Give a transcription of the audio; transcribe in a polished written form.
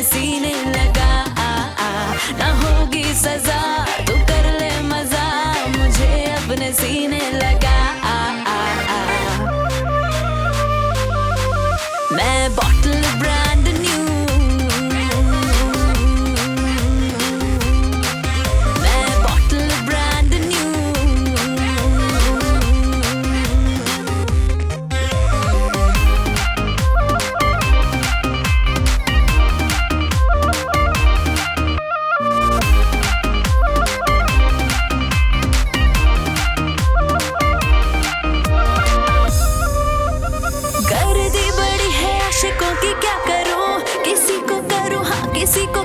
सीने लगा, ना होगी सजा, तू कर ले मजा, मुझे अपने सीने लगा। मैं बॉटल ब्रांड न्यू, मैं बॉटल ब्रांड न्यू। गर्दी बड़ी है आशिकों की, क्या करूं, किसी को करूं हाँ किसी को